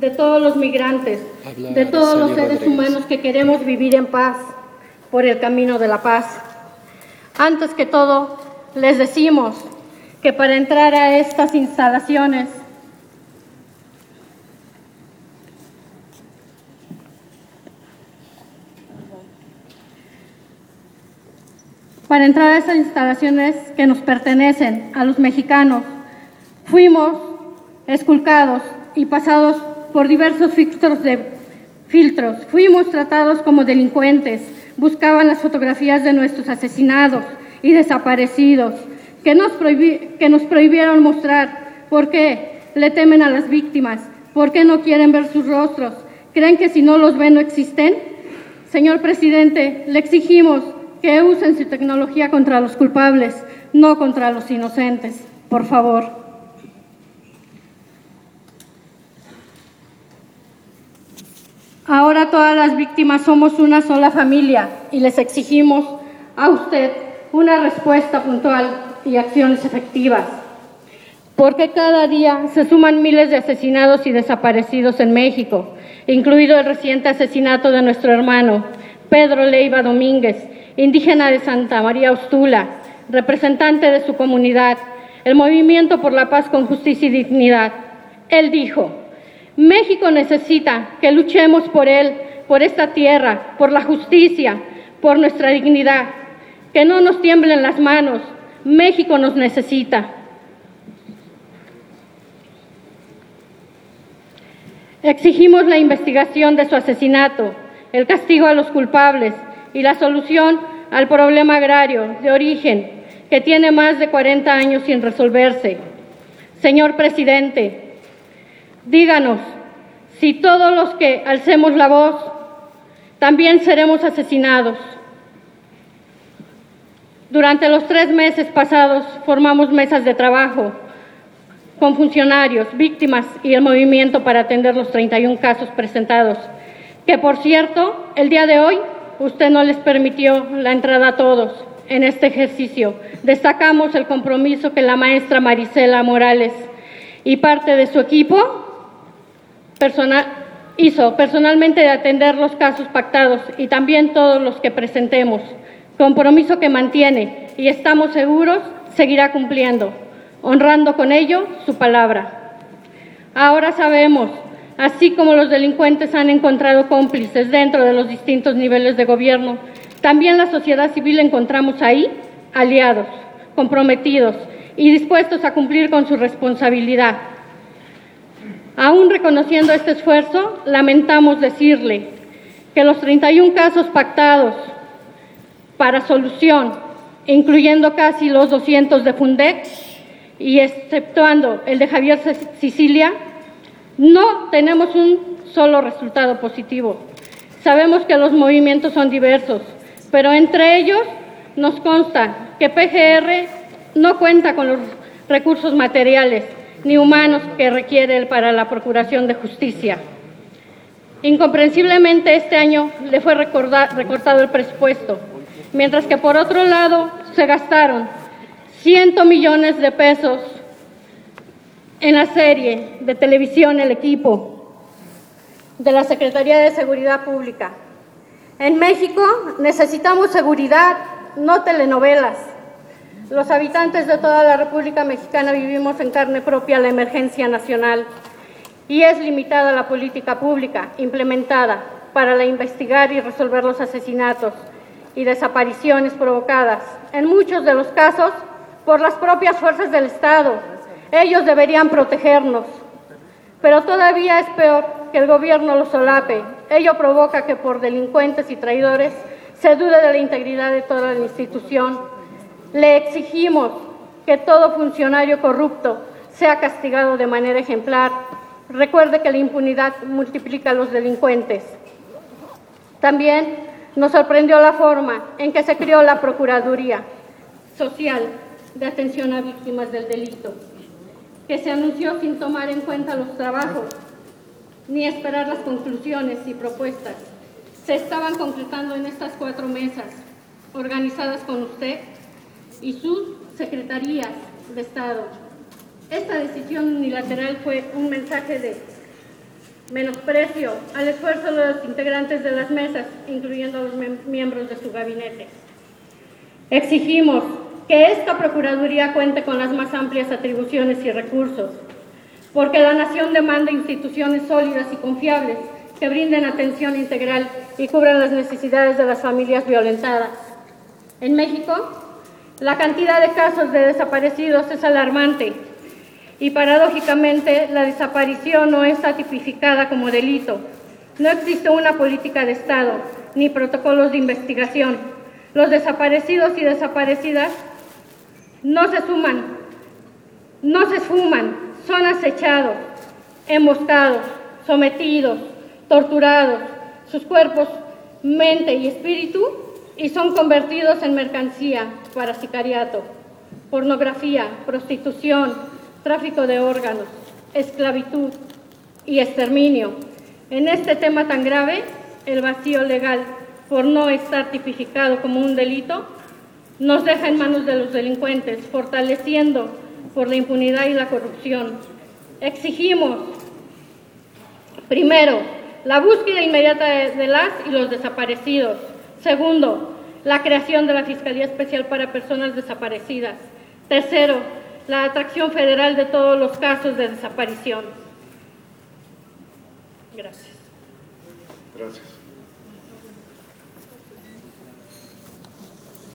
de todos los migrantes, de todos los seres humanos que queremos vivir en paz, por el camino de la paz. Antes que todo, les decimos que para entrar a estas instalaciones que nos pertenecen a los mexicanos, fuimos esculcados y pasados por diversos filtros. Fuimos tratados como delincuentes. Buscaban las fotografías de nuestros asesinados y desaparecidos, que nos prohibieron mostrar. ¿Por qué? Le temen a las víctimas. ¿Por qué no quieren ver sus rostros? ¿Creen que si no los ven no existen? Señor presidente, le exigimos que usen su tecnología contra los culpables, no contra los inocentes. Por favor. Ahora todas las víctimas somos una sola familia y les exigimos a usted una respuesta puntual y acciones efectivas, porque cada día se suman miles de asesinados y desaparecidos en México, incluido el reciente asesinato de nuestro hermano Pedro Leiva Domínguez, indígena de Santa María Ustula, representante de su comunidad, el Movimiento por la Paz con Justicia y Dignidad. Él dijo: México necesita que luchemos por él, por esta tierra, por la justicia, por nuestra dignidad. Que no nos tiemblen las manos. México nos necesita. Exigimos la investigación de su asesinato, el castigo a los culpables y la solución al problema agrario de origen que tiene más de 40 años sin resolverse. Señor presidente, díganos si todos los que alcemos la voz también seremos asesinados. Durante los 3 meses pasados formamos mesas de trabajo con funcionarios, víctimas y el movimiento para atender los 31 casos presentados, que por cierto, el día de hoy usted no les permitió la entrada a todos en este ejercicio. Destacamos el compromiso que la maestra Marisela Morales y parte de su equipo hizo personalmente de atender los casos pactados y también todos los que presentemos. Compromiso que mantiene y estamos seguros seguirá cumpliendo, honrando con ello su palabra. Ahora sabemos, así como los delincuentes han encontrado cómplices dentro de los distintos niveles de gobierno, también la sociedad civil encontramos ahí aliados, comprometidos y dispuestos a cumplir con su responsabilidad. Aún reconociendo este esfuerzo, lamentamos decirle que los 31 casos pactados para solución, incluyendo casi los 200 de Fundec y exceptuando el de Javier Sicilia, no tenemos un solo resultado positivo. Sabemos que los movimientos son diversos, pero entre ellos nos consta que PGR no cuenta con los recursos materiales ni humanos que requiere para la procuración de justicia. Incomprensiblemente este año le fue recortado el presupuesto, mientras que por otro lado se gastaron 100 millones de pesos en la serie de televisión El Equipo de la Secretaría de Seguridad Pública. En México necesitamos seguridad, no telenovelas. Los habitantes de toda la República Mexicana vivimos en carne propia la emergencia nacional y es limitada la política pública implementada para investigar y resolver los asesinatos y desapariciones provocadas, en muchos de los casos, por las propias fuerzas del Estado. Ellos deberían protegernos, pero todavía es peor que el gobierno lo solape. Ello provoca que por delincuentes y traidores se dude de la integridad de toda la institución. Le exigimos que todo funcionario corrupto sea castigado de manera ejemplar. Recuerde que la impunidad multiplica a los delincuentes. También nos sorprendió la forma en que se creó la Procuraduría Social de Atención a Víctimas del Delito, que se anunció sin tomar en cuenta los trabajos ni esperar las conclusiones y propuestas. Se estaban concretando en estas 4 mesas, organizadas con usted y sus secretarías de Estado. Esta decisión unilateral fue un mensaje de menosprecio al esfuerzo de los integrantes de las mesas, incluyendo a los miembros de su gabinete. Exigimos que esta Procuraduría cuente con las más amplias atribuciones y recursos, porque la nación demanda instituciones sólidas y confiables que brinden atención integral y cubran las necesidades de las familias violentadas. En México, la cantidad de casos de desaparecidos es alarmante y, paradójicamente, la desaparición no está tipificada como delito. No existe una política de Estado ni protocolos de investigación. Los desaparecidos y desaparecidas no se esfuman, son acechados, emboscados, sometidos, torturados, sus cuerpos, mente y espíritu, y son convertidos en mercancía para sicariato, pornografía, prostitución, tráfico de órganos, esclavitud y exterminio. En este tema tan grave, el vacío legal, por no estar tipificado como un delito, nos deja en manos de los delincuentes, fortaleciendo por la impunidad y la corrupción. Exigimos, primero, la búsqueda inmediata de las y los desaparecidos. Segundo, la creación de la Fiscalía Especial para Personas Desaparecidas. Tercero, la atracción federal de todos los casos de desaparición. Gracias. Gracias.